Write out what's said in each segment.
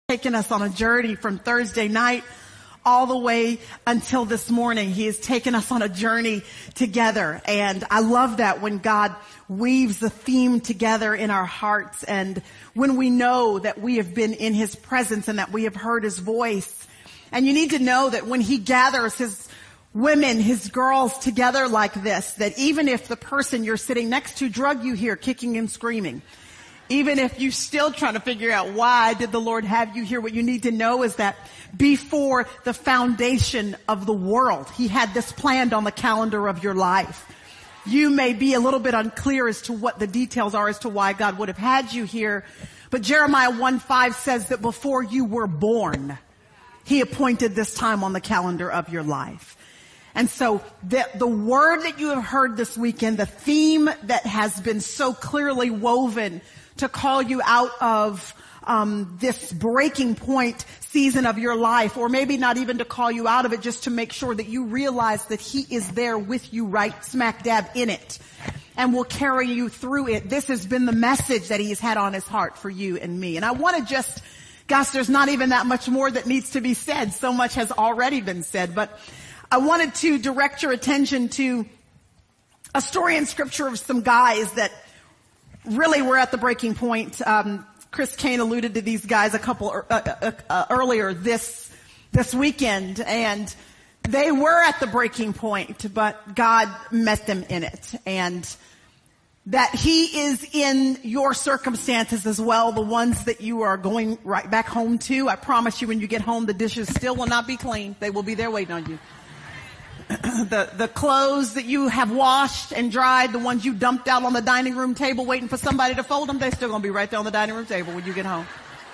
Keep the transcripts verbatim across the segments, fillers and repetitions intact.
Taken us on a journey from Thursday night all the way until this morning. He has taken us on a journey together. And I love that when God weaves the theme together in our hearts, and when we know that we have been in his presence and that we have heard his voice. And you need to know that when he gathers his women, his girls together like this, that even if the person you're sitting next to drug you here kicking and screaming, even if you're still trying to figure out why did the Lord have you here, what you need to know is that before the foundation of the world, he had this planned on the calendar of your life. You may be a little bit unclear as to what the details are as to why God would have had you here, but Jeremiah one five says that before you were born, he appointed this time on the calendar of your life. And so the, the word that you have heard this weekend, the theme that has been so clearly woven to call you out of um this breaking point season of your life, or maybe not even to call you out of it, just to make sure that you realize that he is there with you right smack dab in it and will carry you through it. This has been the message that he's had on his heart for you and me. And I want to just, gosh, there's not even that much more that needs to be said. So much has already been said, but I wanted to direct your attention to a story in scripture of some guys that really we're at the breaking point. Um, Chris Kane alluded to these guys a couple uh, uh, uh, earlier this this weekend, and they were at the breaking point, but God met them in it. And that he is in your circumstances as well, the ones that you are going right back home to. I promise you, when you get home, the dishes still will not be clean. They will be there waiting on you. the the clothes that you have washed and dried, the ones you dumped out on the dining room table waiting for somebody to fold them, they're still going to be right there on the dining room table when you get home.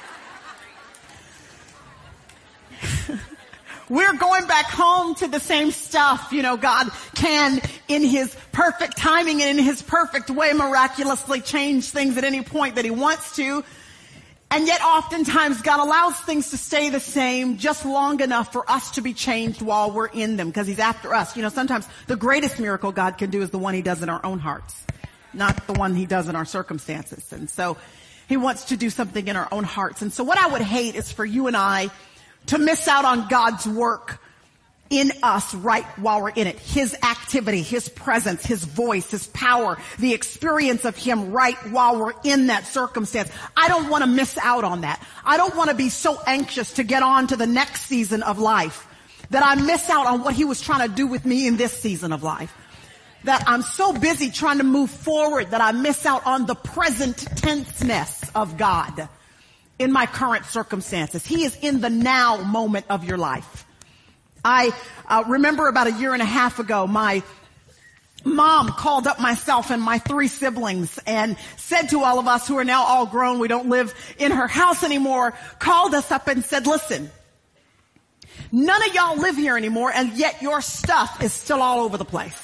We're going back home to the same stuff. You know, God can, in his perfect timing and in his perfect way, miraculously change things at any point that he wants to. And yet oftentimes God allows things to stay the same just long enough for us to be changed while we're in them, because he's after us. You know, sometimes the greatest miracle God can do is the one he does in our own hearts, not the one he does in our circumstances. And so he wants to do something in our own hearts. And so what I would hate is for you and I to miss out on God's work in us right while we're in it. His activity, his presence, his voice, his power, the experience of him right while we're in that circumstance. I don't want to miss out on that. I don't want to be so anxious to get on to the next season of life that I miss out on what he was trying to do with me in this season of life. That I'm so busy trying to move forward that I miss out on the present tenseness of God in my current circumstances. He is in the now moment of your life. I uh, remember about a year and a half ago, my mom called up myself and my three siblings and said to all of us who are now all grown, we don't live in her house anymore, called us up and said, listen, none of y'all live here anymore, and yet your stuff is still all over the place.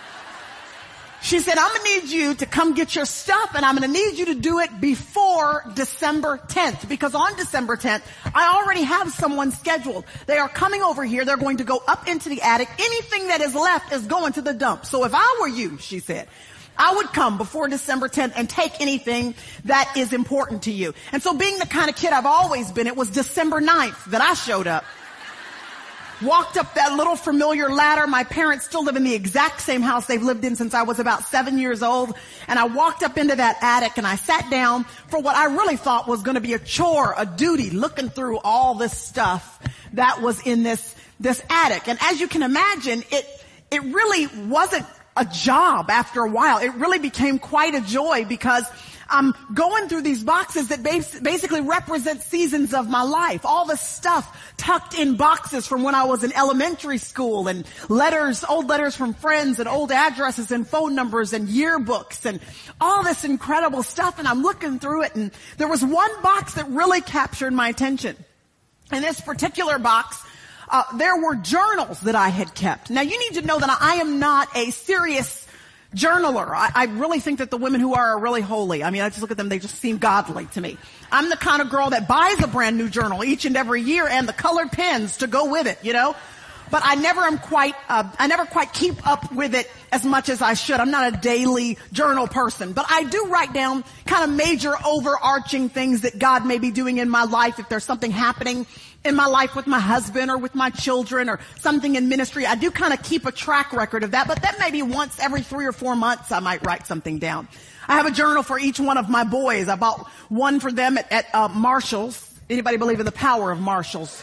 She said, I'm going to need you to come get your stuff, and I'm going to need you to do it before December tenth, because on December tenth, I already have someone scheduled. They are coming over here. They're going to go up into the attic. Anything that is left is going to the dump. So if I were you, she said, I would come before December tenth and take anything that is important to you. And so being the kind of kid I've always been, it was December ninth that I showed up. Walked up that little familiar ladder. My parents still live in the exact same house they've lived in since I was about seven years old. And I walked up into that attic and I sat down for what I really thought was going to be a chore, a duty, looking through all this stuff that was in this, this attic. And as you can imagine, it, it really wasn't a job after a while. It really became quite a joy, because I'm going through these boxes that basically represent seasons of my life. All the stuff tucked in boxes from when I was in elementary school, and letters, old letters from friends, and old addresses and phone numbers and yearbooks and all this incredible stuff. And I'm looking through it, and there was one box that really captured my attention. In this particular box, uh, there were journals that I had kept. Now, you need to know that I am not a serious journaler. I, I really think that the women who are are really holy. I mean, I just look at them, they just seem godly to me. I'm the kind of girl that buys a brand new journal each and every year and the colored pens to go with it, you know. but I never am quite, uh, I never quite keep up with it as much as I should. I'm not a daily journal person, but I do write down kind of major overarching things that God may be doing in my life. If there's something happening in my life with my husband or with my children or something in ministry, I do kind of keep a track record of that, but that maybe once every three or four months I might write something down. I have a journal for each one of my boys. I bought one for them at, at uh, Marshall's. Anybody believe in the power of Marshall's?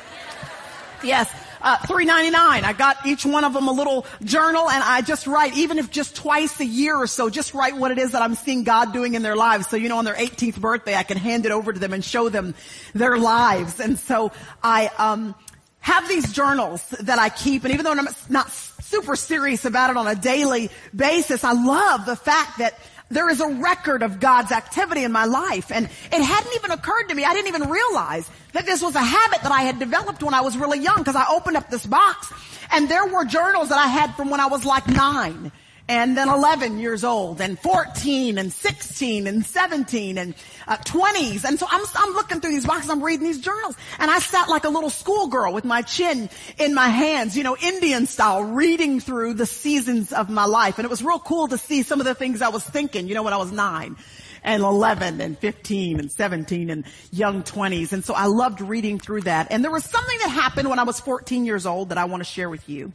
Yes. Uh, three ninety-nine. I got each one of them a little journal, and I just write, even if just twice a year or so, just write what it is that I'm seeing God doing in their lives. So, you know, on their eighteenth birthday, I can hand it over to them and show them their lives. And so I, um, have these journals that I keep, and even though I'm not super serious about it on a daily basis, I love the fact that there is a record of God's activity in my life. And it hadn't even occurred to me, I didn't even realize that this was a habit that I had developed when I was really young, because I opened up this box and there were journals that I had from when I was like nine and then eleven years old and fourteen and sixteen and seventeen and uh, twenties. And so I'm, I'm looking through these boxes, I'm reading these journals, and I sat like a little schoolgirl with my chin in my hands, you know, Indian style, reading through the seasons of my life. And it was real cool to see some of the things I was thinking, you know, when I was nine and eleven and fifteen and seventeen and young twenties. And so I loved reading through that. And there was something that happened when I was fourteen years old that I want to share with you.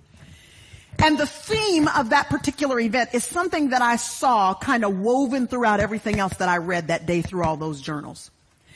And the theme of that particular event is something that I saw kind of woven throughout everything else that I read that day through all those journals.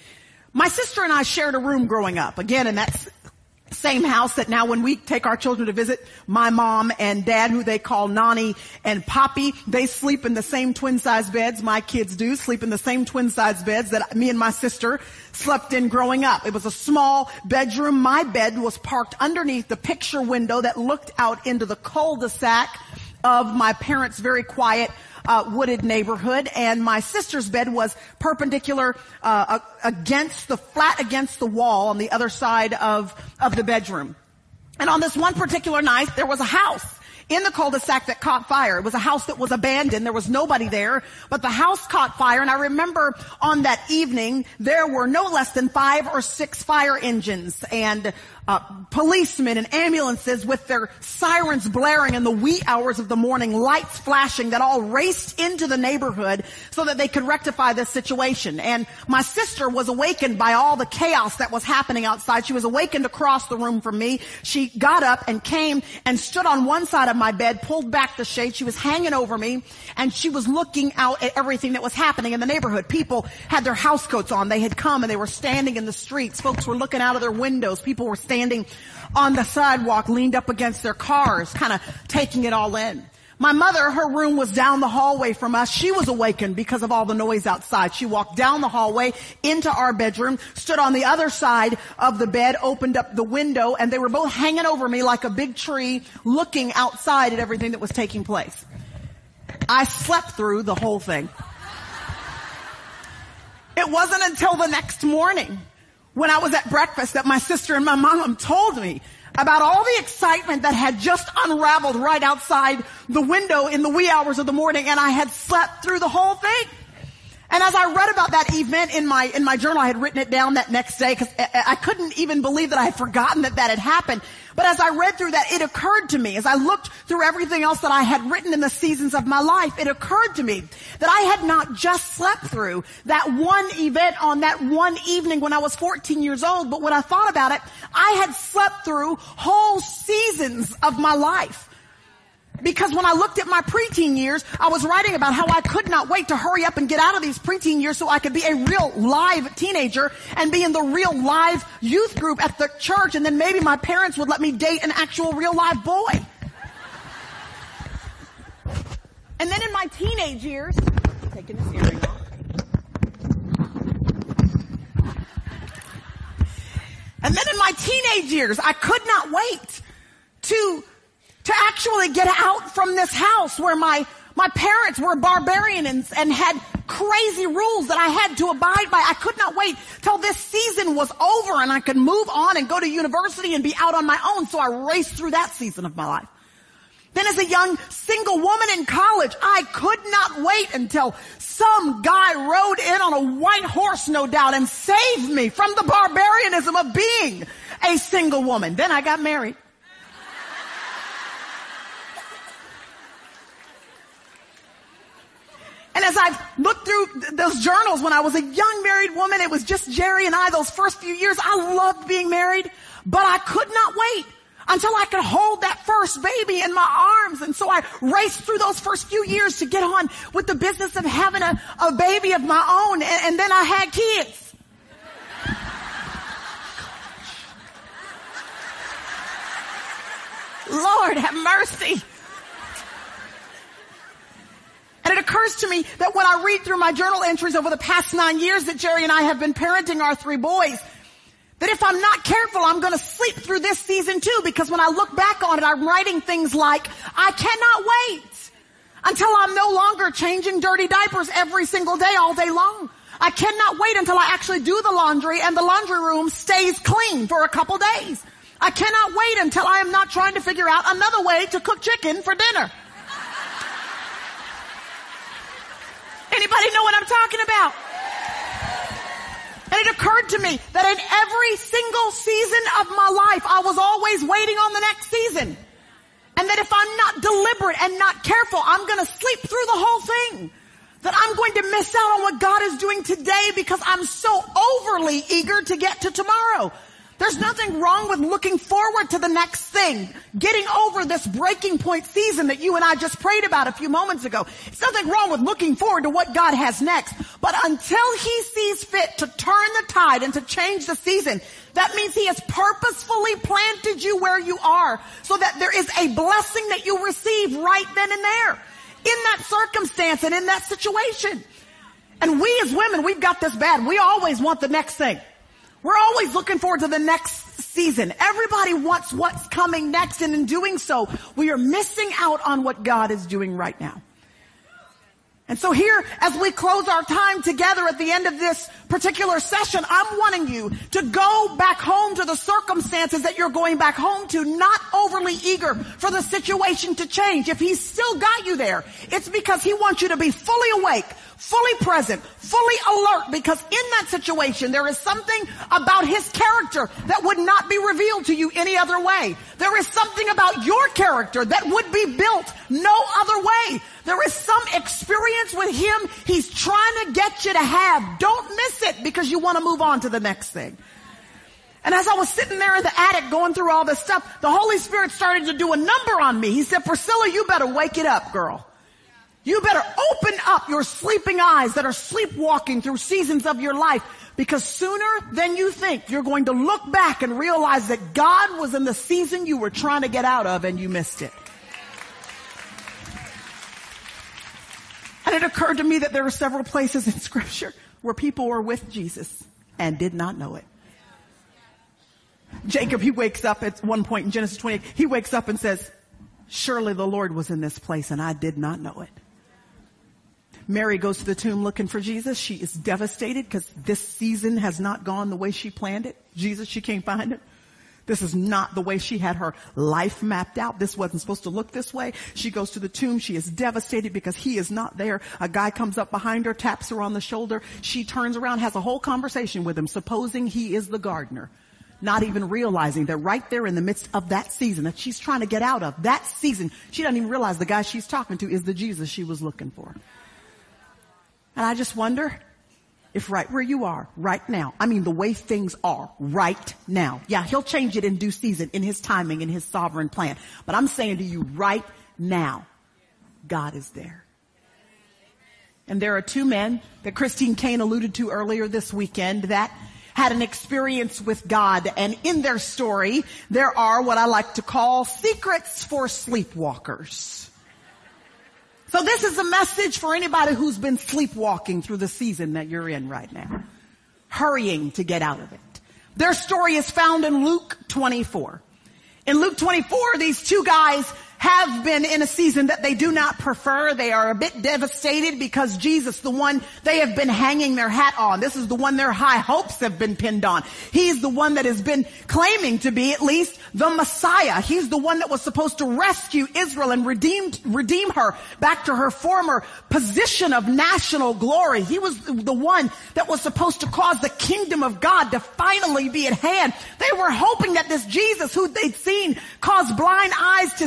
My sister and I shared a room growing up. Again, in that same house that now when we take our children to visit, my mom and dad, who they call Nani and Poppy, they sleep in the same twin-size beds. My kids do sleep in the same twin-size beds that me and my sister slept in growing up. It was a small bedroom. My bed was parked underneath the picture window that looked out into the cul-de-sac of my parents' very quiet Uh, wooded neighborhood, and my sister's bed was perpendicular uh, against the flat against the wall on the other side of of the bedroom. And on this one particular night, there was a house in the cul-de-sac that caught fire. It was a house that was abandoned. There was nobody there, but the house caught fire. And I remember on that evening, there were no less than five or six fire engines and uh, policemen and ambulances with their sirens blaring in the wee hours of the morning, lights flashing, that all raced into the neighborhood so that they could rectify this situation. And my sister was awakened by all the chaos that was happening outside. She was awakened across the room from me. She got up and came and stood on one side of my bed, pulled back the shade. She was hanging over me, and she was looking out at everything that was happening in the neighborhood. People had their house coats on. They had come and they were standing in the streets. Folks were looking out of their windows. People were standing on the sidewalk, leaned up against their cars, kind of taking it all in. My mother, her room was down the hallway from us. She was awakened because of all the noise outside. She walked down the hallway into our bedroom, stood on the other side of the bed, opened up the window, and they were both hanging over me like a big tree, looking outside at everything that was taking place. I slept through the whole thing. It wasn't until the next morning when I was at breakfast that my sister and my mom told me about all the excitement that had just unraveled right outside the window in the wee hours of the morning, and I had slept through the whole thing. And as I read about that event in my, in my journal, I had written it down that next day because I couldn't even believe that I had forgotten that that had happened. But as I read through that, it occurred to me, as I looked through everything else that I had written in the seasons of my life, it occurred to me that I had not just slept through that one event on that one evening when I was fourteen years old, but when I thought about it, I had slept through whole seasons of my life. Because when I looked at my preteen years, I was writing about how I could not wait to hurry up and get out of these preteen years so I could be a real live teenager and be in the real live youth group at the church, and then maybe my parents would let me date an actual real live boy. And then in my teenage years, I'm taking this earring off. And then in my teenage years, I could not wait to to actually get out from this house where my, my parents were barbarians and had crazy rules that I had to abide by. I could not wait till this season was over and I could move on and go to university and be out on my own. So I raced through that season of my life. Then as a young single woman in college, I could not wait until some guy rode in on a white horse, no doubt, and saved me from the barbarianism of being a single woman. Then I got married. as I've looked through th- those journals when I was a young married woman, it was just Jerry and I those first few years. I loved being married, but I could not wait until I could hold that first baby in my arms. And so I raced through those first few years to get on with the business of having a, a baby of my own. And, and then I had kids. Lord, have mercy. And it occurs to me that when I read through my journal entries over the past nine years that Jerry and I have been parenting our three boys, that if I'm not careful, I'm going to sleep through this season too, because when I look back on it, I'm writing things like, I cannot wait until I'm no longer changing dirty diapers every single day, all day long. I cannot wait until I actually do the laundry and the laundry room stays clean for a couple days. I cannot wait until I am not trying to figure out another way to cook chicken for dinner. Anybody know what I'm talking about? And it occurred to me that in every single season of my life, I was always waiting on the next season. And that if I'm not deliberate and not careful, I'm going to sleep through the whole thing. That I'm going to miss out on what God is doing today because I'm so overly eager to get to tomorrow. There's nothing wrong with looking forward to the next thing, getting over this breaking point season that you and I just prayed about a few moments ago. There's nothing wrong with looking forward to what God has next. But until he sees fit to turn the tide and to change the season, that means he has purposefully planted you where you are so that there is a blessing that you receive right then and there in that circumstance and in that situation. And we as women, we've got this bad. We always want the next thing. We're always looking forward to the next season. Everybody wants what's coming next, and in doing so, we are missing out on what God is doing right now. And so here, as we close our time together at the end of this particular session, I'm wanting you to go back home to the circumstances that you're going back home to, not overly eager for the situation to change. If he's still got you there, it's because he wants you to be fully awake, fully present, fully alert, because in that situation, there is something about his character that would not be revealed to you any other way. There is something about your character that would be built no other way. There is some experience with him he's trying to get you to have. Don't miss it because you want to move on to the next thing. And as I was sitting there in the attic going through all this stuff, the Holy Spirit started to do a number on me. He said, Priscilla, you better wake it up, girl. You better open up your sleeping eyes that are sleepwalking through seasons of your life, because sooner than you think, you're going to look back and realize that God was in the season you were trying to get out of and you missed it. And it occurred to me that there are several places in Scripture where people were with Jesus and did not know it. Jacob, he wakes up at one point in Genesis twenty-eight, he wakes up and says, surely the Lord was in this place and I did not know it. Mary goes to the tomb looking for Jesus. She is devastated because this season has not gone the way she planned it. Jesus, she can't find him. This is not the way she had her life mapped out. This wasn't supposed to look this way. She goes to the tomb. She is devastated because he is not there. A guy comes up behind her, taps her on the shoulder. She turns around, has a whole conversation with him, supposing he is the gardener, not even realizing that right there in the midst of that season that she's trying to get out of, that season, she doesn't even realize the guy she's talking to is the Jesus she was looking for. And I just wonder if right where you are right now, I mean the way things are right now. Yeah, he'll change it in due season, in his timing, in his sovereign plan. But I'm saying to you right now, God is there. And there are two men that Christine Kane alluded to earlier this weekend that had an experience with God. And in their story, there are what I like to call secrets for sleepwalkers. So this is a message for anybody who's been sleepwalking through the season that you're in right now, hurrying to get out of it. Their story is found in Luke twenty-four. In Luke twenty-four, these two guys have been in a season that they do not prefer. They are a bit devastated because Jesus, the one they have been hanging their hat on, this is the one their high hopes have been pinned on. He's the one that has been claiming to be at least the Messiah. He's the one that was supposed to rescue Israel and redeem, redeem her back to her former position of national glory. He was the one that was supposed to cause the kingdom of God to finally be at hand. They were hoping that this Jesus who they'd seen cause blind eyes to see and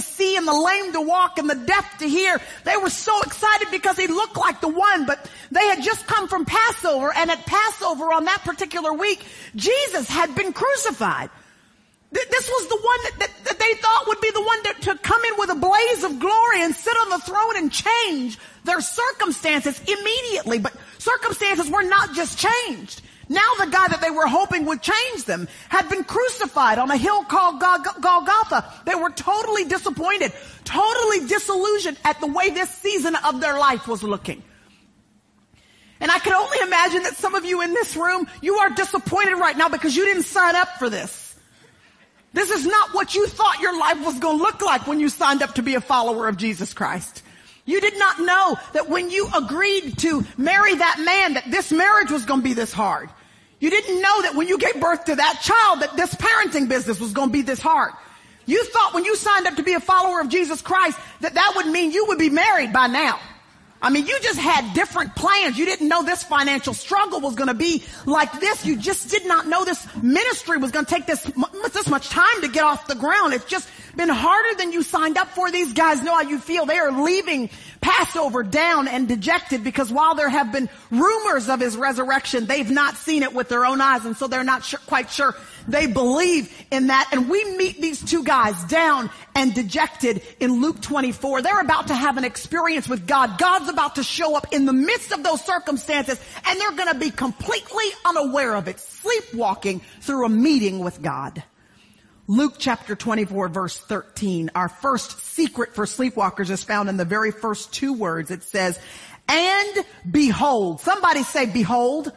and the lame to walk and the deaf to hear. They were so excited because he looked like the one, but they had just come from Passover, and at Passover on that particular week, Jesus had been crucified. This was the one that, that, that they thought would be the one to, to come in with a blaze of glory and sit on the throne and change their circumstances immediately. But circumstances were not just changed. Now the guy that they were hoping would change them had been crucified on a hill called Golgotha. They were totally disappointed, totally disillusioned at the way this season of their life was looking. And I can only imagine that some of you in this room, you are disappointed right now because you didn't sign up for this. This is not what you thought your life was going to look like when you signed up to be a follower of Jesus Christ. You did not know that when you agreed to marry that man, that this marriage was going to be this hard. You didn't know that when you gave birth to that child, that this parenting business was going to be this hard. You thought when you signed up to be a follower of Jesus Christ, that that would mean you would be married by now. I mean, you just had different plans. You didn't know this financial struggle was going to be like this. You just did not know this ministry was going to take this, this much time to get off the ground. It's just been harder than you signed up for. These guys know how you feel. They are leaving Passover down and dejected because while there have been rumors of his resurrection, they've not seen it with their own eyes, and so they're not sure, quite sure they believe in that. And we meet these two guys down and dejected in Luke twenty-four. They're about to have an experience with God. God's about to show up in the midst of those circumstances, and they're going to be completely unaware of it, sleepwalking through a meeting with God. Luke chapter twenty-four, verse thirteen. Our first secret for sleepwalkers is found in the very first two words. It says, and behold. Somebody say behold.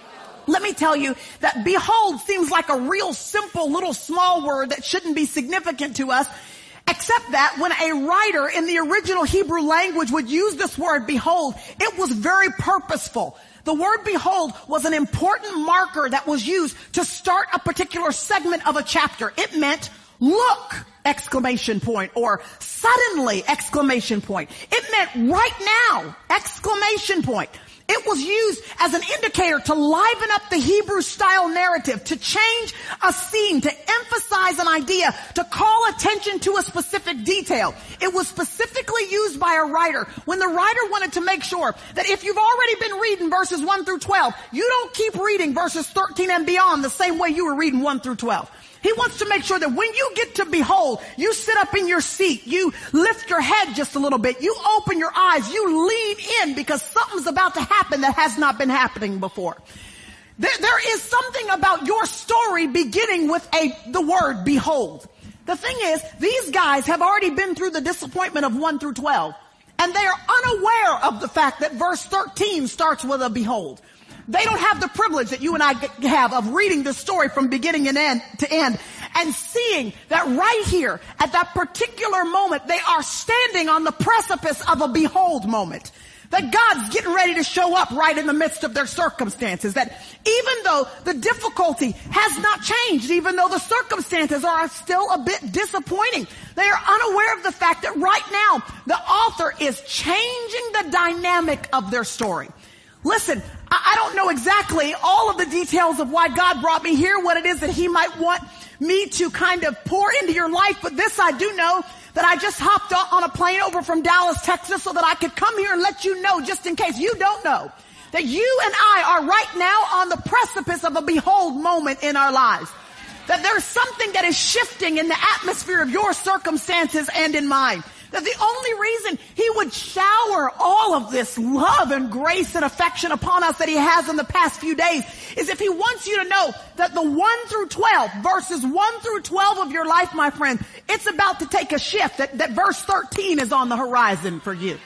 Let me tell you that behold seems like a real simple little small word that shouldn't be significant to us, except that when a writer in the original Hebrew language would use this word behold, it was very purposeful. The word behold was an important marker that was used to start a particular segment of a chapter. It meant look, exclamation point, or suddenly, exclamation point. It meant right now, exclamation point. It was used as an indicator to liven up the Hebrew style narrative, to change a scene, to emphasize an idea, to call attention to a specific detail. It was specifically used by a writer when the writer wanted to make sure that if you've already been reading verses one through twelve, you don't keep reading verses thirteen and beyond the same way you were reading one through twelve. He wants to make sure that when you get to behold, you sit up in your seat, you lift your head just a little bit, you open your eyes, you lean in because something's about to happen that has not been happening before. There, there is something about your story beginning with a the word behold. The thing is, these guys have already been through the disappointment of one through twelve, and they are unaware of the fact that verse thirteen starts with a behold. They don't have the privilege that you and I have of reading the story from beginning and end to end and seeing that right here at that particular moment, they are standing on the precipice of a behold moment. That God's getting ready to show up right in the midst of their circumstances. That even though the difficulty has not changed, even though the circumstances are still a bit disappointing, they are unaware of the fact that right now the author is changing the dynamic of their story. Listen, I don't know exactly all of the details of why God brought me here, what it is that he might want me to kind of pour into your life, but this I do know, that I just hopped on a plane over from Dallas, Texas, so that I could come here and let you know, just in case you don't know, that you and I are right now on the precipice of a behold moment in our lives. That there's something that is shifting in the atmosphere of your circumstances and in mine. That the only reason he would shower all of this love and grace and affection upon us that he has in the past few days is if he wants you to know that the one through twelve, verses one through twelve of your life, my friend, it's about to take a shift, that, that verse thirteen is on the horizon for you.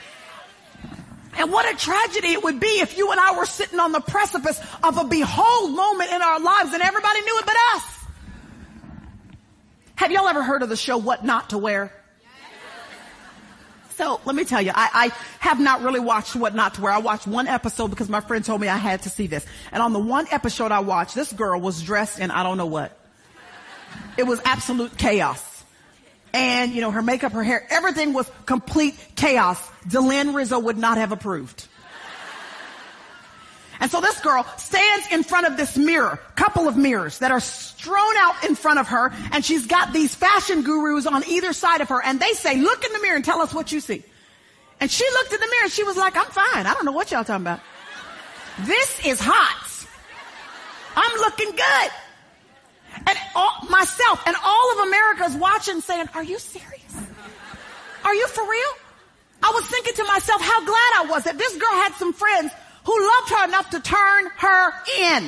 And what a tragedy it would be if you and I were sitting on the precipice of a behold moment in our lives and everybody knew it but us. Have y'all ever heard of the show What Not to Wear? So let me tell you, I, I have not really watched What Not to Wear. I watched one episode because my friend told me I had to see this. And on the one episode I watched, this girl was dressed in I don't know what. It was absolute chaos. And, you know, her makeup, her hair, everything was complete chaos. Delynn Rizzo would not have approved. And so this girl stands in front of this mirror, couple of mirrors that are strewn out in front of her, and she's got these fashion gurus on either side of her, and they say, look in the mirror and tell us what you see. And she looked in the mirror and she was like, I'm fine. I don't know what y'all talking about. This is hot. I'm looking good. And all, myself and all of America is watching saying, are you serious? Are you for real? I was thinking to myself how glad I was that this girl had some friends who loved her enough to turn her in.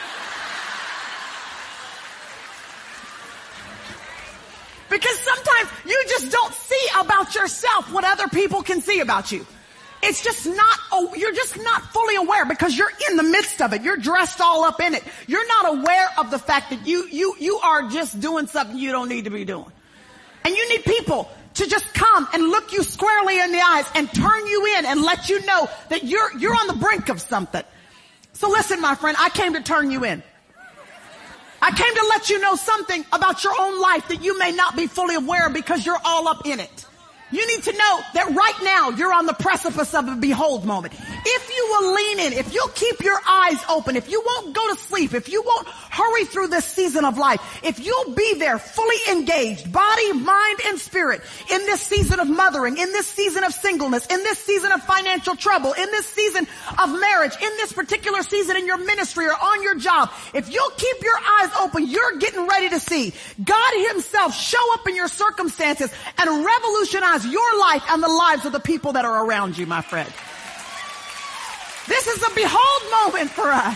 Because sometimes you just don't see about yourself what other people can see about you. It's just not, oh, you're just not fully aware because you're in the midst of it. You're dressed all up in it. You're not aware of the fact that you, you, you are just doing something you don't need to be doing. And you need people to just come and look you squarely in the eyes and turn you in and let you know that you're, you're on the brink of something. So listen, my friend, I came to turn you in. I came to let you know something about your own life that you may not be fully aware of because you're all up in it. You need to know that right now you're on the precipice of a behold moment. If you will lean in, if you'll keep your eyes open, if you won't go to sleep, if you won't hurry through this season of life, if you'll be there fully engaged, body, mind, and spirit, in this season of mothering, in this season of singleness, in this season of financial trouble, in this season of marriage, in this particular season in your ministry or on your job, if you'll keep your eyes open, you're getting ready to see God himself show up in your circumstances and revolutionize your life and the lives of the people that are around you, my friend. This is a behold moment for us.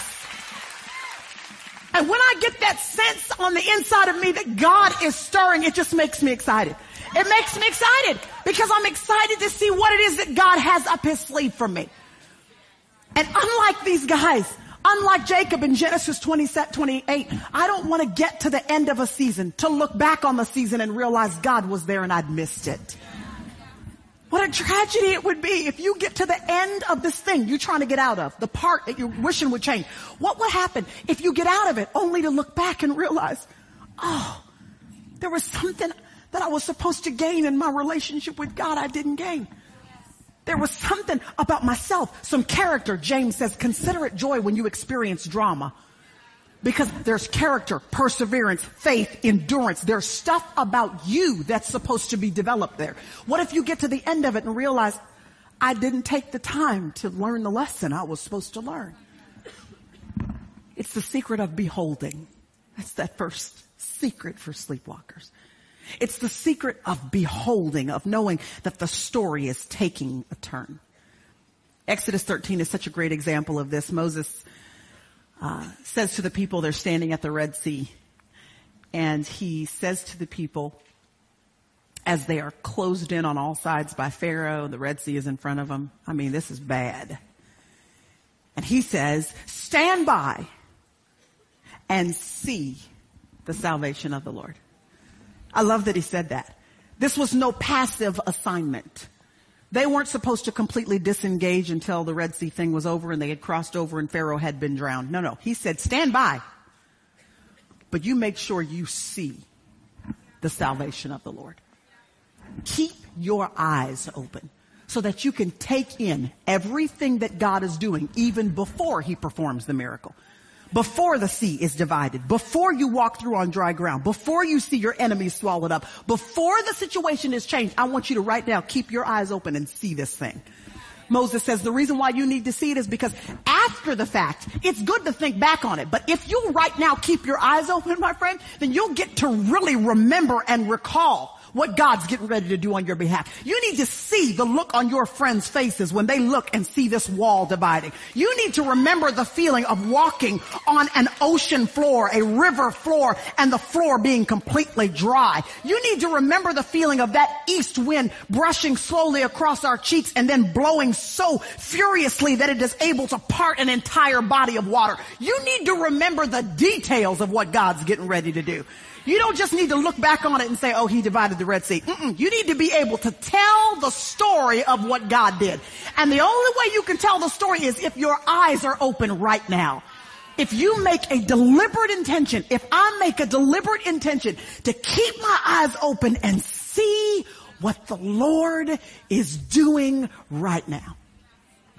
And when I get that sense on the inside of me that God is stirring, it just makes me excited. It makes me excited because I'm excited to see what it is that God has up his sleeve for me. And unlike these guys, unlike Jacob in Genesis twenty-eight, I don't want to get to the end of a season to look back on the season and realize God was there and I'd missed it. What a tragedy it would be if you get to the end of this thing you're trying to get out of, the part that you're wishing would change. What would happen if you get out of it only to look back and realize, oh, there was something that I was supposed to gain in my relationship with God I didn't gain. There was something about myself, some character. James says, consider it joy when you experience drama. Because there's character, perseverance, faith, endurance. There's stuff about you that's supposed to be developed there. What if you get to the end of it and realize, I didn't take the time to learn the lesson I was supposed to learn? It's the secret of beholding. That's that first secret for sleepwalkers. It's the secret of beholding, of knowing that the story is taking a turn. Exodus thirteen is such a great example of this. Moses uh, says to the people, they're standing at the Red Sea, and he says to the people, as they are closed in on all sides by Pharaoh, the Red Sea is in front of them. I mean, this is bad. And he says, stand by and see the salvation of the Lord. I love that he said that. This was no passive assignment. They weren't supposed to completely disengage until the Red Sea thing was over and they had crossed over and Pharaoh had been drowned. No, no. He said, stand by, but you make sure you see the salvation of the Lord. Keep your eyes open so that you can take in everything that God is doing even before he performs the miracle. Before the sea is divided, before you walk through on dry ground, before you see your enemies swallowed up, before the situation is changed, I want you to right now keep your eyes open and see this thing. Moses says the reason why you need to see it is because after the fact, it's good to think back on it. But if you right now keep your eyes open, my friend, then you'll get to really remember and recall what God's getting ready to do on your behalf. You need to see the look on your friends' faces when they look and see this wall dividing. You need to remember the feeling of walking on an ocean floor, a river floor, and the floor being completely dry. You need to remember the feeling of that east wind brushing slowly across our cheeks and then blowing so furiously that it is able to part an entire body of water. You need to remember the details of what God's getting ready to do. You don't just need to look back on it and say, oh, he divided the Red Sea. Mm-mm. You need to be able to tell the story of what God did. And the only way you can tell the story is if your eyes are open right now. If you make a deliberate intention, if I make a deliberate intention to keep my eyes open and see what the Lord is doing right now.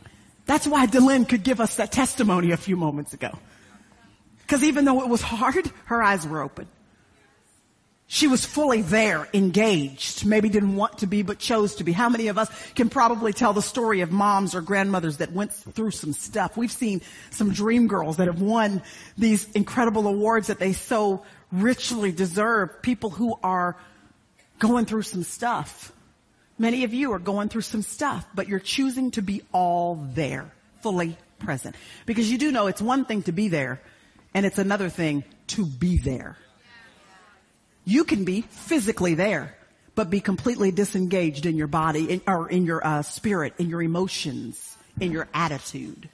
That's why Delynn could give us that testimony a few moments ago. Because even though it was hard, her eyes were open. She was fully there, engaged, maybe didn't want to be, but chose to be. How many of us can probably tell the story of moms or grandmothers that went through some stuff? We've seen some dream girls that have won these incredible awards that they so richly deserve. People who are going through some stuff. Many of you are going through some stuff, but you're choosing to be all there, fully present. Because you do know it's one thing to be there, and it's another thing to be there. You can be physically there, but be completely disengaged in your body, in, or in your uh, spirit, in your emotions, in your attitude.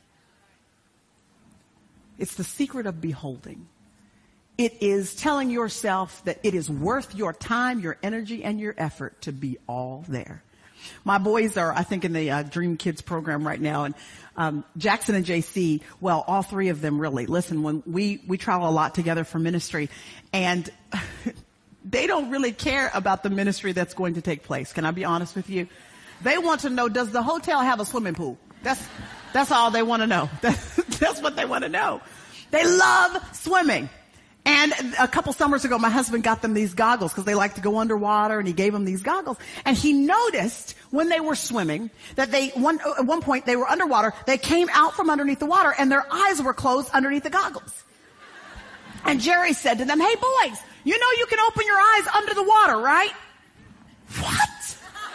It's the secret of beholding. It is telling yourself that it is worth your time, your energy, and your effort to be all there. My boys are, I think, in the uh, Dream Kids program right now, and um, Jackson and J C, well, all three of them really. Listen, when we we travel a lot together for ministry, and they don't really care about the ministry that's going to take place. Can I be honest with you? They want to know, does the hotel have a swimming pool? That's, that's all they want to know. That's what they want to know. They love swimming. And a couple summers ago, my husband got them these goggles because they like to go underwater, and he gave them these goggles. And he noticed when they were swimming that they, one, at one point they were underwater, they came out from underneath the water and their eyes were closed underneath the goggles. And Jerry said to them, hey boys, you know you can open your eyes under the water, right? What?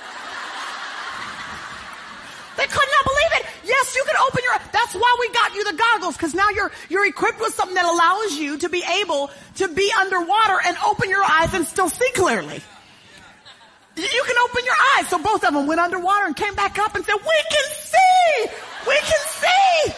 They could not believe it. Yes, you can open your eyes. That's why we got you the goggles, because now you're, you're equipped with something that allows you to be able to be underwater and open your eyes and still see clearly. You can open your eyes. So both of them went underwater and came back up and said, we can see! We can see!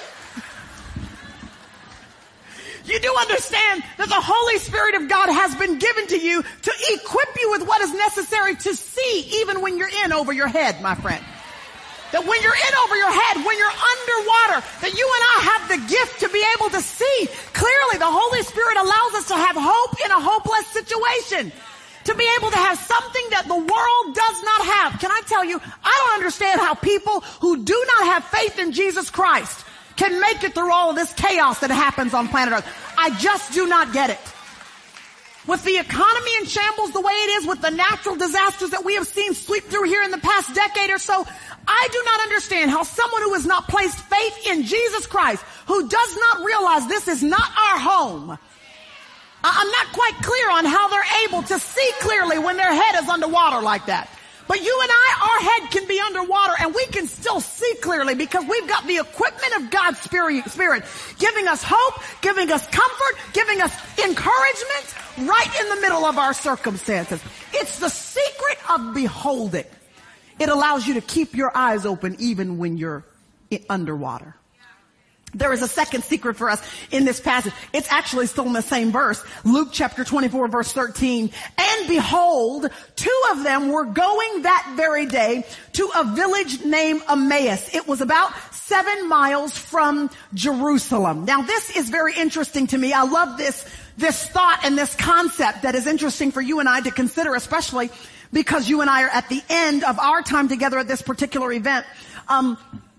You do understand that the Holy Spirit of God has been given to you to equip you with what is necessary to see even when you're in over your head, my friend. That when you're in over your head, when you're underwater, that you and I have the gift to be able to see clearly. The Holy Spirit allows us to have hope in a hopeless situation. To be able to have something that the world does not have. Can I tell you, I don't understand how people who do not have faith in Jesus Christ can make it through all of this chaos that happens on planet Earth. I just do not get it. With the economy in shambles the way it is, with the natural disasters that we have seen sweep through here in the past decade or so, I do not understand how someone who has not placed faith in Jesus Christ, who does not realize this is not our home, I'm not quite clear on how they're able to see clearly when their head is underwater like that. But you and I, our head can be underwater and we can still see clearly because we've got the equipment of God's Spirit, Spirit giving us hope, giving us comfort, giving us encouragement right in the middle of our circumstances. It's the secret of beholding. It allows you to keep your eyes open even when you're underwater. There is a second secret for us in this passage. It's actually still in the same verse. Luke chapter twenty-four verse thirteen. And behold, two of them were going that very day to a village named Emmaus. It was about seven miles from Jerusalem. Now this is very interesting to me. I love this, this thought and this concept that is interesting for you and I to consider, especially because you and I are at the end of our time together at this particular event. Um,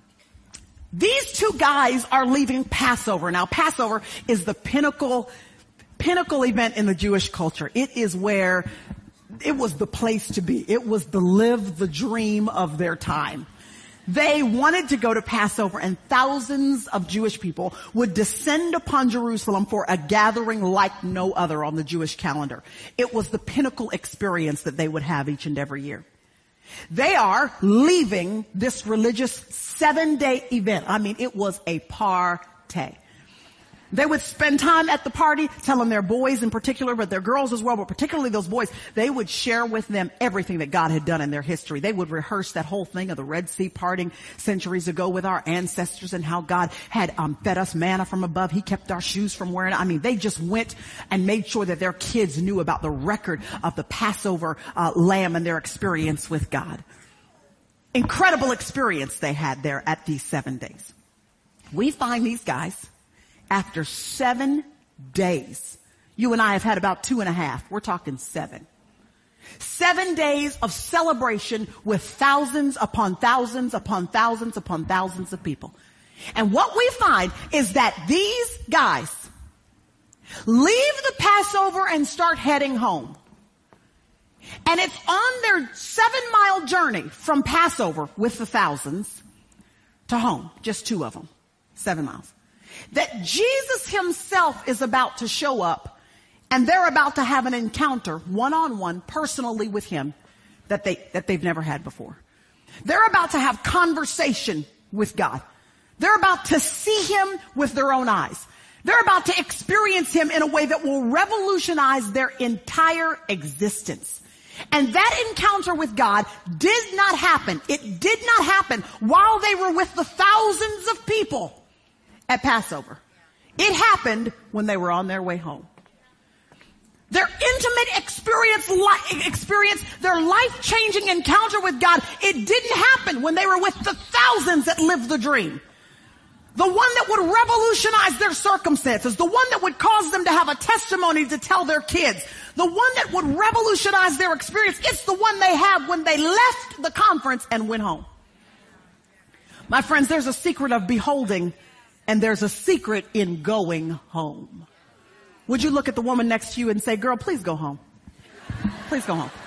These two guys are leaving Passover. Now, Passover is the pinnacle, pinnacle event in the Jewish culture. It is where it was the place to be. It was the live the dream of their time. They wanted to go to Passover, and thousands of Jewish people would descend upon Jerusalem for a gathering like no other on the Jewish calendar. It was the pinnacle experience that they would have each and every year. They are leaving this religious seven-day event. I mean, it was a party. They would spend time at the party telling their boys in particular, but their girls as well, but particularly those boys, they would share with them everything that God had done in their history. They would rehearse that whole thing of the Red Sea parting centuries ago with our ancestors and how God had um, fed us manna from above. He kept our shoes from wearing. I mean, they just went and made sure that their kids knew about the record of the Passover uh, lamb and their experience with God. Incredible experience they had there at these seven days. We find these guys after seven days. You and I have had about two and a half. We're talking seven. Seven days of celebration with thousands upon thousands upon thousands upon thousands of people. And what we find is that these guys leave the Passover and start heading home. And it's on their seven mile journey from Passover with the thousands to home, just two of them, seven miles, that Jesus himself is about to show up, and they're about to have an encounter one-on-one personally with him that they, that they've never had before. They're about to have conversation with God. They're about to see him with their own eyes. They're about to experience him in a way that will revolutionize their entire existence. And that encounter with God did not happen. It did not happen while they were with the thousands of people at Passover. It happened when they were on their way home. Their intimate experience, li- experience, their life-changing encounter with God, it didn't happen when they were with the thousands that lived the dream. The one that would revolutionize their circumstances, the one that would cause them to have a testimony to tell their kids, the one that would revolutionize their experience. It's the one they have when they left the conference and went home. My friends, there's a secret of beholding, and there's a secret in going home. Would you look at the woman next to you and say, girl, please go home. Please go home.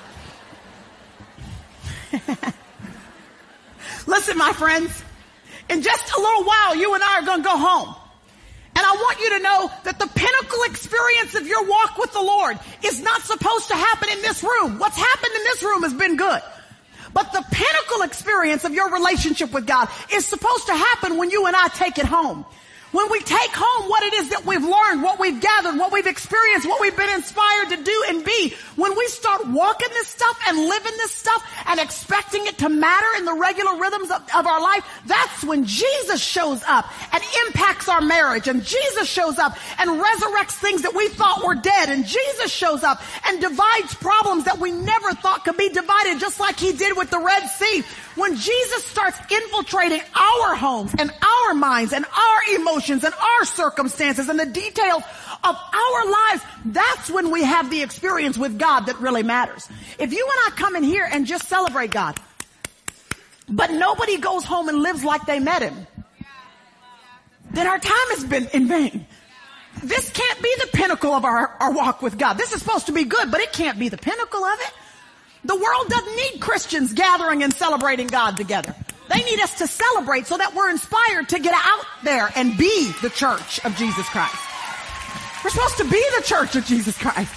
Listen, my friends, in just a little while, you and I are going to go home. And I want you to know that the pinnacle experience of your walk with the Lord is not supposed to happen in this room. What's happened in this room has been good. But the pinnacle experience of your relationship with God is supposed to happen when you and I take it home. When we take home what it is that we've learned, what we've gathered, what we've experienced, what we've been inspired to do and be, when we start walking this stuff and living this stuff and expecting it to matter in the regular rhythms of, of our life, that's when Jesus shows up and impacts our marriage, and Jesus shows up and resurrects things that we thought were dead, and Jesus shows up and divides problems that we never thought could be divided, just like he did with the Red Sea. When Jesus starts infiltrating our homes and our minds and our emotions and our circumstances and the details of our lives, that's when we have the experience with God that really matters. If you and I come in here and just celebrate God, but nobody goes home and lives like they met him, then our time has been in vain. This can't be the pinnacle of our, our walk with God. This is supposed to be good, but it can't be the pinnacle of it. The world doesn't need Christians gathering and celebrating God together. They need us to celebrate so that we're inspired to get out there and be the church of Jesus Christ. We're supposed to be the church of Jesus Christ.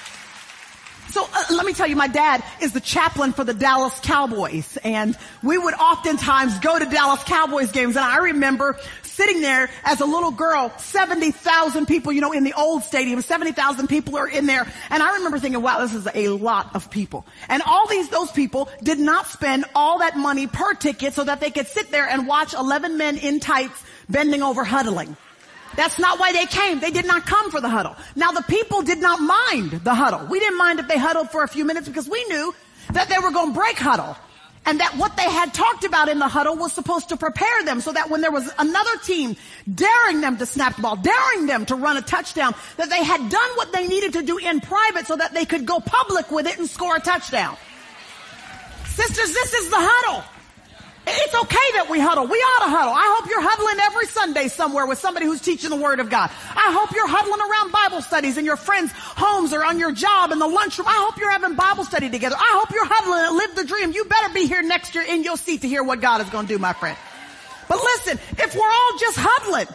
So uh, let me tell you, my dad is the chaplain for the Dallas Cowboys, and we would oftentimes go to Dallas Cowboys games, and I remember sitting there as a little girl, seventy thousand people, you know, in the old stadium, seventy thousand people are in there. And I remember thinking, wow, this is a lot of people. And all these, those people did not spend all that money per ticket so that they could sit there and watch eleven men in tights bending over huddling. That's not why they came. They did not come for the huddle. Now, the people did not mind the huddle. We didn't mind if they huddled for a few minutes because we knew that they were going to break huddle. And that what they had talked about in the huddle was supposed to prepare them so that when there was another team daring them to snap the ball, daring them to run a touchdown, that they had done what they needed to do in private so that they could go public with it and score a touchdown. Sisters, this is the huddle. It's okay that we huddle. We ought to huddle. I hope you're huddling every Sunday somewhere with somebody who's teaching the Word of God. I hope you're huddling around Bible studies in your friends' homes or on your job in the lunchroom. I hope you're having Bible study together. I hope you're huddling and live the dream. You better be here next year in your seat to hear what God is going to do, my friend. But listen, if we're all just huddling,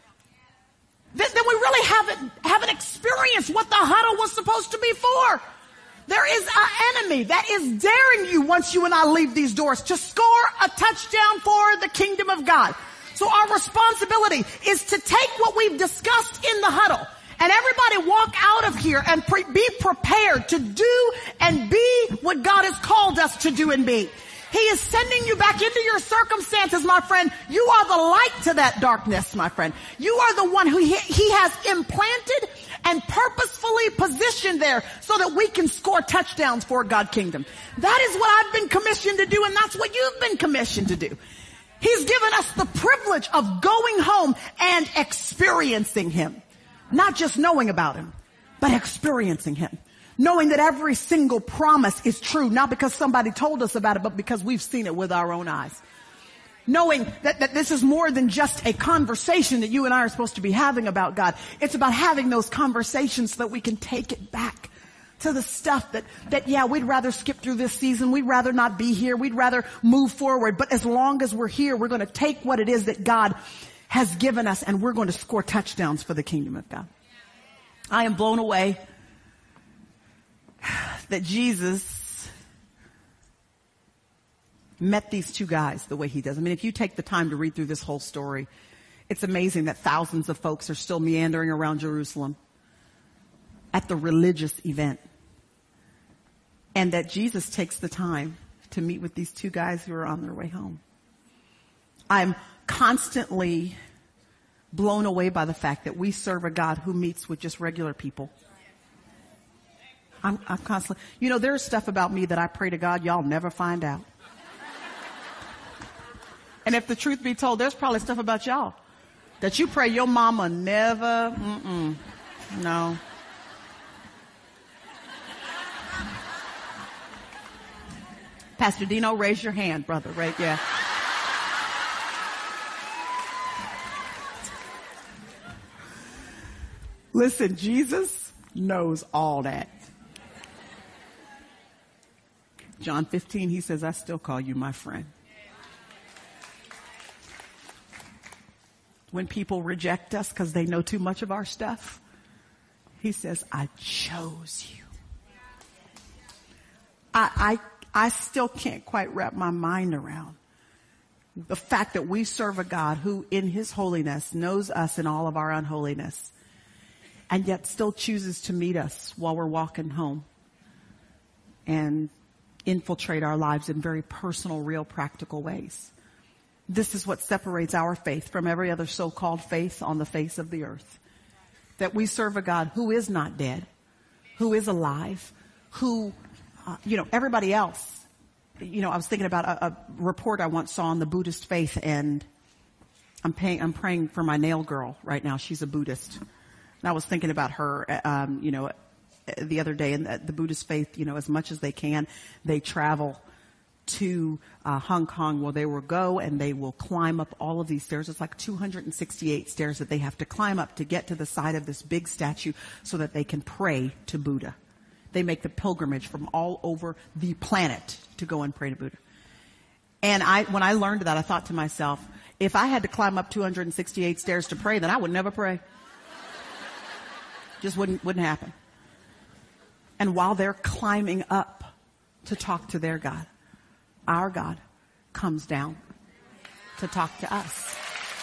then, then we really haven't, haven't experienced what the huddle was supposed to be for. There is an enemy that is daring you once you and I leave these doors to score a touchdown for the kingdom of God. So our responsibility is to take what we've discussed in the huddle and everybody walk out of here and pre- be prepared to do and be what God has called us to do and be. He is sending you back into your circumstances, my friend. You are the light to that darkness, my friend. You are the one who he, he has implanted and purposefully positioned there so that we can score touchdowns for God's kingdom. That is what I've been commissioned to do, and that's what you've been commissioned to do. He's given us the privilege of going home and experiencing him. Not just knowing about him, but experiencing him. Knowing that every single promise is true, not because somebody told us about it, but because we've seen it with our own eyes. Knowing that, that this is more than just a conversation that you and I are supposed to be having about God. It's about having those conversations so that we can take it back to the stuff that, that yeah, we'd rather skip through this season. We'd rather not be here. We'd rather move forward. But as long as we're here, we're going to take what it is that God has given us and we're going to score touchdowns for the kingdom of God. I am blown away that Jesus met these two guys the way he does. I mean, if you take the time to read through this whole story, it's amazing that thousands of folks are still meandering around Jerusalem at the religious event. And that Jesus takes the time to meet with these two guys who are on their way home. I'm constantly blown away by the fact that we serve a God who meets with just regular people. I'm, I'm constantly, you know, there's stuff about me that I pray to God y'all never find out. And if the truth be told, there's probably stuff about y'all that you pray your mama never, mm-mm, no. Pastor Dino, raise your hand, brother, right? Yeah. Listen, Jesus knows all that. John fifteen, he says, I still call you my friend. When people reject us because they know too much of our stuff, he says, I chose you. I, I, I still can't quite wrap my mind around the fact that we serve a God who in his holiness knows us in all of our unholiness and yet still chooses to meet us while we're walking home and infiltrate our lives in very personal, real, practical ways. This is what separates our faith from every other so-called faith on the face of the earth. That we serve a God who is not dead, who is alive, who, uh, you know, everybody else. You know, I was thinking about a, a report I once saw on the Buddhist faith, and I'm paying, I'm praying for my nail girl right now. She's a Buddhist. And I was thinking about her, um, you know, the other day, and the Buddhist faith, you know, as much as they can, they travel to uh, Hong Kong, where they will go and they will climb up all of these stairs. It's like two hundred sixty-eight stairs that they have to climb up to get to the side of this big statue so that they can pray to Buddha. They make the pilgrimage from all over the planet to go and pray to Buddha. And I, when I learned that, I thought to myself, if I had to climb up two hundred sixty-eight stairs to pray, then I would never pray. Just wouldn't, wouldn't happen. And while they're climbing up to talk to their God, our God comes down to talk to us.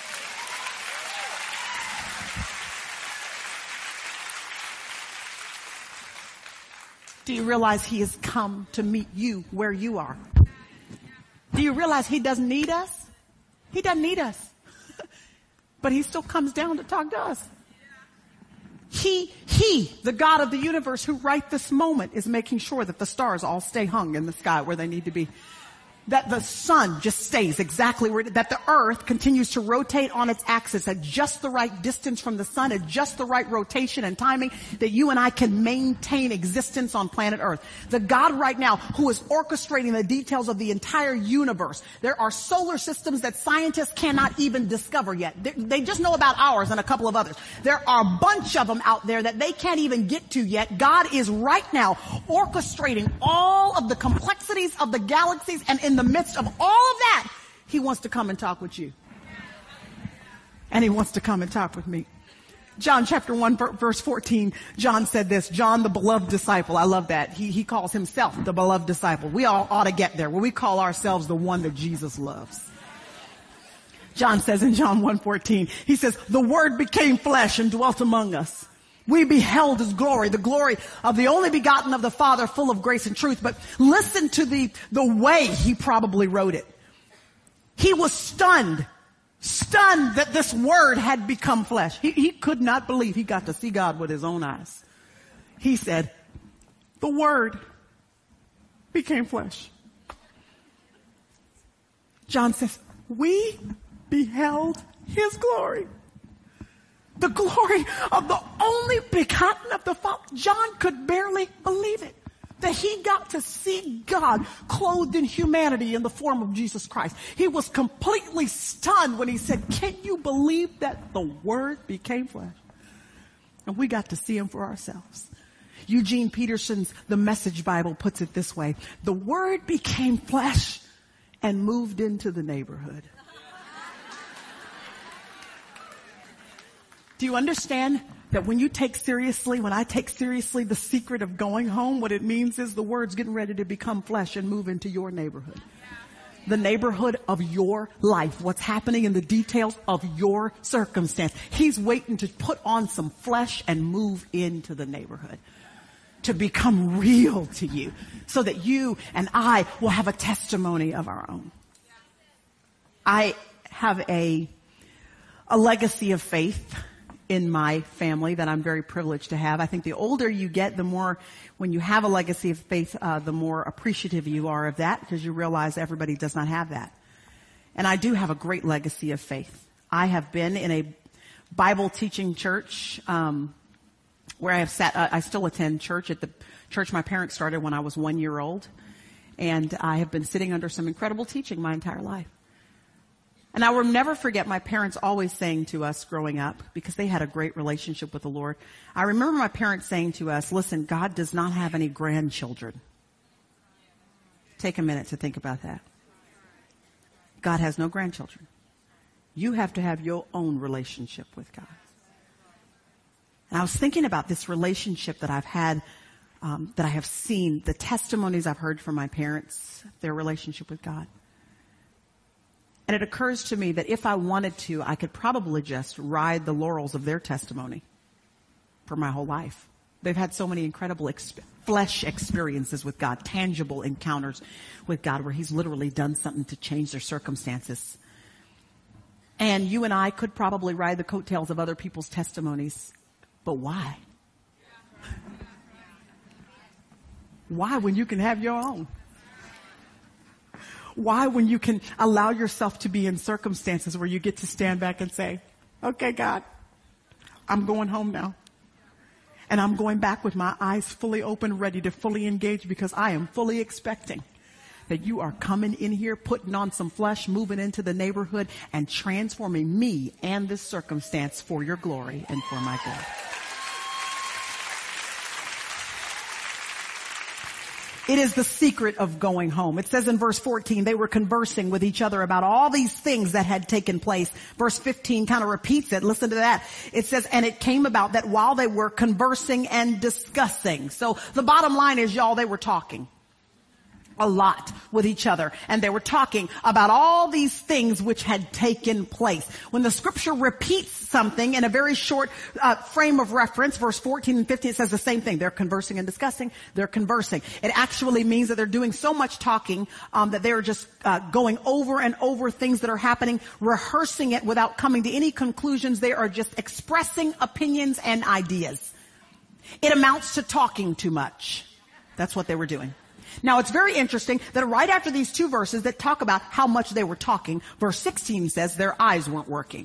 Do you realize he has come to meet you where you are? Do you realize he doesn't need us? He doesn't need us. But he still comes down to talk to us. He, he, the God of the universe who right this moment is making sure that the stars all stay hung in the sky where they need to be. That the sun just stays exactly where, that the earth continues to rotate on its axis at just the right distance from the sun, at just the right rotation and timing, that you and I can maintain existence on planet earth. The God right now who is orchestrating the details of the entire universe. There are solar systems that scientists cannot even discover yet. They, they just know about ours and a couple of others. There are a bunch of them out there that they can't even get to yet. God is right now orchestrating all of the complexities of the galaxies, and in In the midst of all of that, he wants to come and talk with you. And he wants to come and talk with me. John chapter one, verse fourteen, John said this, John the beloved disciple. I love that. He, he calls himself the beloved disciple. We all ought to get there where we call ourselves the one that Jesus loves. John says in John one fourteen, he says, the word became flesh and dwelt among us. We beheld his glory, the glory of the only begotten of the Father, full of grace and truth. But listen to the, the way he probably wrote it. He was stunned, stunned that this word had become flesh. He, he could not believe he got to see God with his own eyes. He said, the word became flesh. John says, we beheld his glory. The glory of the only begotten of the Father. John could barely believe it. that he got to see God clothed in humanity in the form of Jesus Christ. He was completely stunned when he said, can you believe that the Word became flesh? And we got to see him for ourselves. Eugene Peterson's The Message Bible puts it this way: the Word became flesh and moved into the neighborhood. Do you understand that when you take seriously, when I take seriously the secret of going home, what it means is the Word's getting ready to become flesh and move into your neighborhood. The neighborhood of your life, what's happening in the details of your circumstance. He's waiting to put on some flesh and move into the neighborhood, to become real to you, so that you and I will have a testimony of our own. I have a, a legacy of faith in my family that I'm very privileged to have. I think the older you get, the more, when you have a legacy of faith, uh, the more appreciative you are of that, because you realize everybody does not have that. And I do have a great legacy of faith. I have been in a Bible teaching church, um, where I have sat, uh, I still attend church at the church my parents started when I was one year old. And I have been sitting under some incredible teaching my entire life. And I will never forget my parents always saying to us growing up, because they had a great relationship with the Lord. I remember my parents saying to us, listen, God does not have any grandchildren. Take a minute to think about that. God has no grandchildren. You have to have your own relationship with God. And I was thinking about this relationship that I've had, um, that I have seen, the testimonies I've heard from my parents, their relationship with God. And it occurs to me that if I wanted to, I could probably just ride the laurels of their testimony for my whole life. They've had so many incredible exp- flesh experiences with God, tangible encounters with God where he's literally done something to change their circumstances. And you and I could probably ride the coattails of other people's testimonies. But why? Why when you can have your own? Why when you can allow yourself to be in circumstances where you get to stand back and say, okay, God, I'm going home now. And I'm going back with my eyes fully open, ready to fully engage, because I am fully expecting that you are coming in here, putting on some flesh, moving into the neighborhood, and transforming me and this circumstance for your glory and for my good. It is the secret of going home. It says in verse fourteen, they were conversing with each other about all these things that had taken place. Verse fifteen kind of repeats it. Listen to that. It says, and it came about that while they were conversing and discussing. So the bottom line is, y'all, they were talking a lot with each other. And they were talking about all these things which had taken place. When the scripture repeats something in a very short uh, frame of reference, verse fourteen and fifteen, it says the same thing. They're conversing and discussing. They're conversing. It actually means that they're doing so much talking um, that they're just uh, going over and over things that are happening, rehearsing it without coming to any conclusions. They are just expressing opinions and ideas. It amounts to talking too much. That's what they were doing. Now, it's very interesting that right after these two verses that talk about how much they were talking, verse sixteen says their eyes weren't working.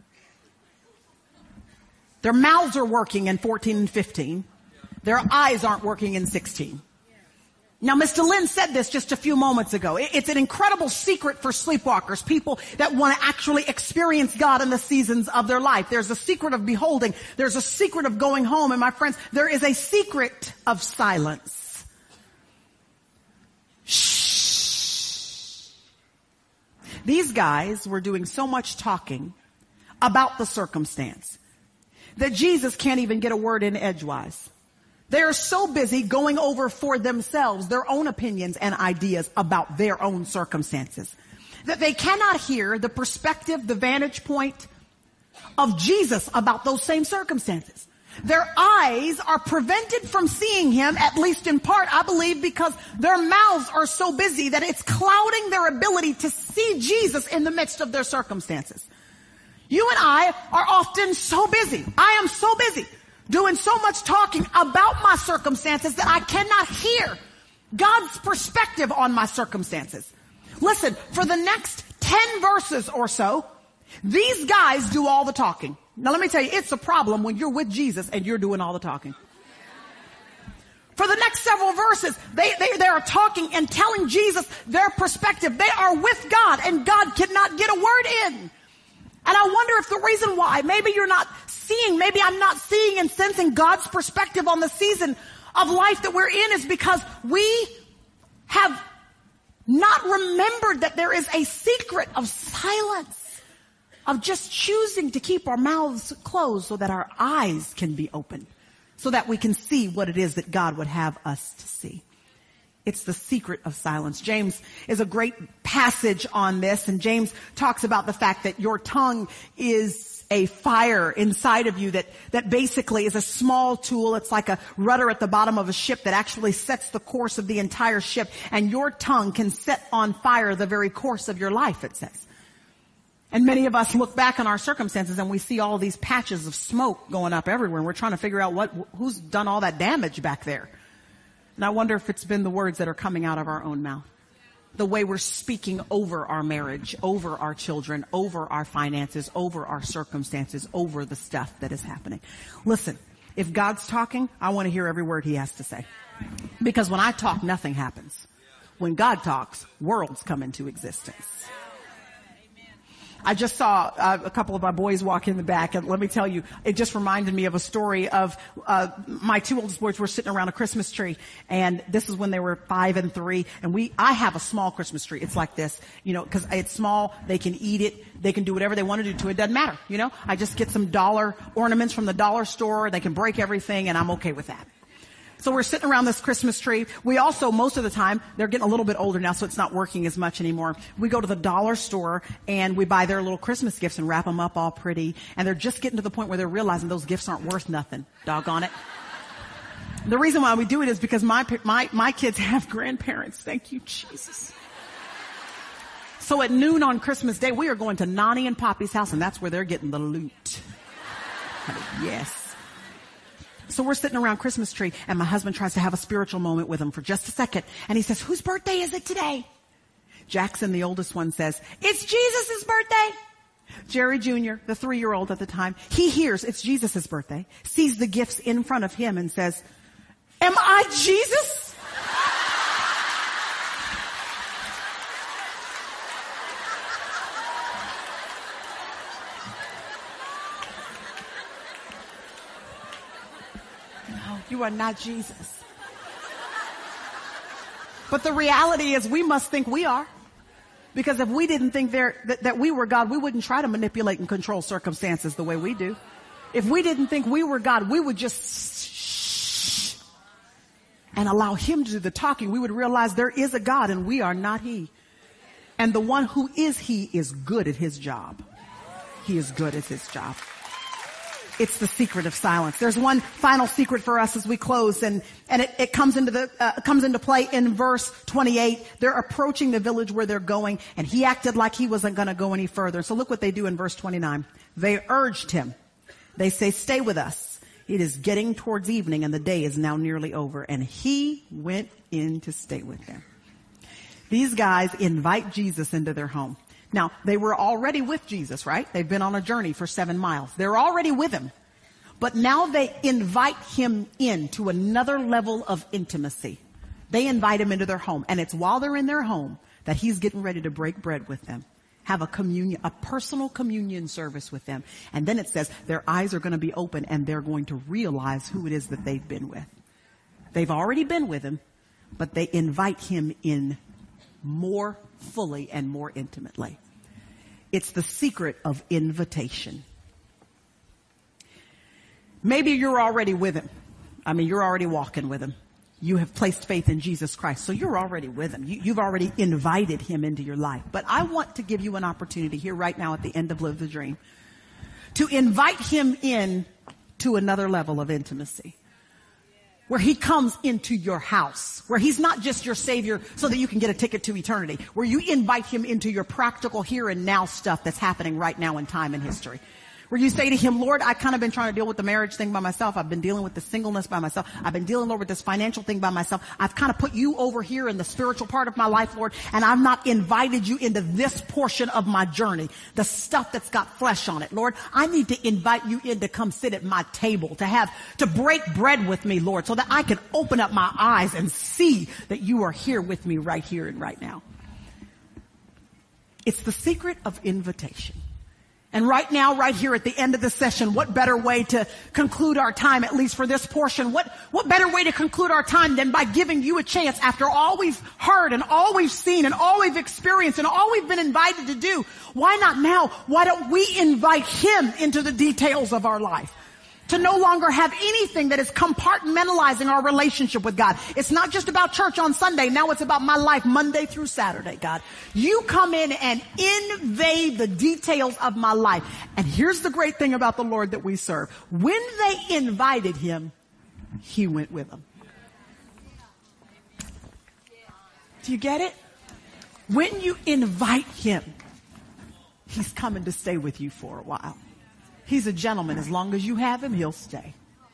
Their mouths are working in fourteen and fifteen. Their eyes aren't working in sixteen. Now, Mister Lynn said this just a few moments ago. It's an incredible secret for sleepwalkers, people that want to actually experience God in the seasons of their life. There's a secret of beholding. There's a secret of going home. And my friends, there is a secret of silence. Shh. These guys were doing so much talking about the circumstance that Jesus can't even get a word in edgewise. They are so busy going over for themselves their own opinions and ideas about their own circumstances that they cannot hear the perspective, the vantage point of Jesus about those same circumstances. Their eyes are prevented from seeing him, at least in part, I believe, because their mouths are so busy that it's clouding their ability to see Jesus in the midst of their circumstances. You and I are often so busy. I am so busy doing so much talking about my circumstances that I cannot hear God's perspective on my circumstances. Listen, for the next ten verses or so, these guys do all the talking. Now let me tell you, it's a problem when you're with Jesus and you're doing all the talking. For the next several verses, they, they, they are talking and telling Jesus their perspective. They are with God, and God cannot get a word in. And I wonder if the reason why, maybe you're not seeing, maybe I'm not seeing and sensing God's perspective on the season of life that we're in, is because we have not remembered that there is a secret of silence, of just choosing to keep our mouths closed so that our eyes can be open, so that we can see what it is that God would have us to see. It's the secret of silence. James is a great passage on this, and James talks about the fact that your tongue is a fire inside of you that, that basically is a small tool. It's like a rudder at the bottom of a ship that actually sets the course of the entire ship, and your tongue can set on fire the very course of your life, it says. And many of us look back on our circumstances and we see all these patches of smoke going up everywhere, and we're trying to figure out what, who's done all that damage back there. And I wonder if it's been the words that are coming out of our own mouth. The way we're speaking over our marriage, over our children, over our finances, over our circumstances, over the stuff that is happening. Listen, if God's talking, I want to hear every word he has to say. Because when I talk, nothing happens. When God talks, worlds come into existence. I just saw uh, a couple of my boys walk in the back, and let me tell you, it just reminded me of a story of uh my two oldest boys were sitting around a Christmas tree, and this is when they were five and three, and we I have a small Christmas tree. It's like this, you know, because it's small, they can eat it, they can do whatever they want to do to it, doesn't matter, you know. I just get some dollar ornaments from the dollar store, they can break everything, and I'm okay with that. So we're sitting around this Christmas tree. We also, most of the time, they're getting a little bit older now, so it's not working as much anymore. We go to the dollar store and we buy their little Christmas gifts and wrap them up all pretty. And they're just getting to the point where they're realizing those gifts aren't worth nothing. Doggone it. The reason why we do it is because my, my, my kids have grandparents. Thank you, Jesus. So at noon on Christmas Day, we are going to Nani and Poppy's house, and that's where they're getting the loot. Yes. So we're sitting around Christmas tree, and my husband tries to have a spiritual moment with him for just a second. And he says, whose birthday is it today? Jackson, the oldest one, says, it's Jesus' birthday. Jerry Junior, the three-year-old at the time, he hears it's Jesus' birthday, sees the gifts in front of him, and says, am I Jesus? You are not Jesus. But the reality is we must think we are. Because if we didn't think there, that, that we were God, we wouldn't try to manipulate and control circumstances the way we do. If we didn't think we were God, we would just shh and allow him to do the talking. We would realize there is a God and we are not he. And the one who is he is good at his job. He is good at his job. It's the secret of silence. There's one final secret for us as we close, and, and it, it comes into the, uh, comes into play in verse twenty-eight. They're approaching the village where they're going, and he acted like he wasn't going to go any further. So look what they do in verse twenty-nine. They urged him. They say, stay with us. It is getting towards evening, and the day is now nearly over. And he went in to stay with them. These guys invite Jesus into their home. Now, they were already with Jesus, right? They've been on a journey for seven miles. They're already with him. But now they invite him in to another level of intimacy. They invite him into their home. And it's while they're in their home that he's getting ready to break bread with them. Have a communion, a personal communion service with them. And then it says their eyes are going to be open and they're going to realize who it is that they've been with. They've already been with him, but they invite him in more fully and more intimately. It's the secret of invitation. Maybe you're already with him. I mean, you're already walking with him. You have placed faith in Jesus Christ, so you're already with him. You, you've already invited him into your life. But I want to give you an opportunity here right now at the end of Live the Dream to invite him in to another level of intimacy, where he comes into your house, where he's not just your savior so that you can get a ticket to eternity, where you invite him into your practical here and now stuff that's happening right now in time and history, Where you say to him, Lord, I've kind of been trying to deal with the marriage thing by myself. I've been dealing with the singleness by myself. I've been dealing, Lord, with this financial thing by myself. I've kind of put you over here in the spiritual part of my life, Lord, and I've not invited you into this portion of my journey, the stuff that's got flesh on it. Lord, I need to invite you in to come sit at my table, to have, to break bread with me, Lord, so that I can open up my eyes and see that you are here with me right here and right now. It's the secret of invitation. And right now, right here at the end of the session, what better way to conclude our time, at least for this portion, what, what better way to conclude our time than by giving you a chance after all we've heard and all we've seen and all we've experienced and all we've been invited to do? Why not now? Why don't we invite him into the details of our life? To no longer have anything that is compartmentalizing our relationship with God. It's not just about church on Sunday. Now it's about my life Monday through Saturday, God. You come in and invade the details of my life. And here's the great thing about the Lord that we serve. When they invited him, he went with them. Do you get it? When you invite him, he's coming to stay with you for a while. He's a gentleman. As long as you have him, he'll stay.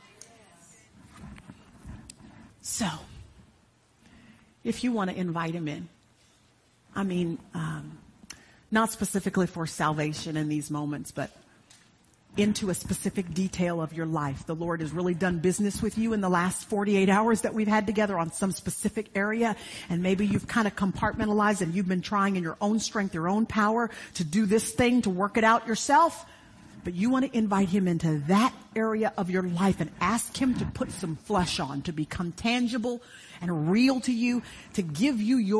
So, if you want to invite him in, I mean, um, not specifically for salvation in these moments, but into a specific detail of your life. The Lord has really done business with you in the last forty-eight hours that we've had together on some specific area. And maybe you've kind of compartmentalized and you've been trying in your own strength, your own power to do this thing, to work it out yourself. But you want to invite him into that area of your life and ask him to put some flesh on, to become tangible and real to you, to give you your